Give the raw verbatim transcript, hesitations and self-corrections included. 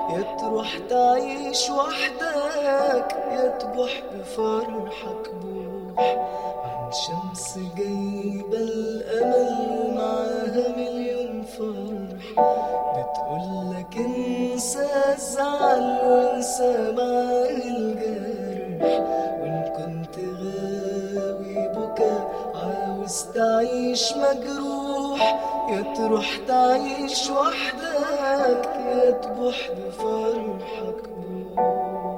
يا تروح تعيش وحدك يا تبوح بفرحك بوح عن شمس جايبة الأمل معاها مليون فرح بتقولك انسى الزعل وانسى معاه الجرح وان كنت غاوي بكا عاوز تعيش مجروح يا تروح تعيش وحدك يا تبوح بفرحك بوح.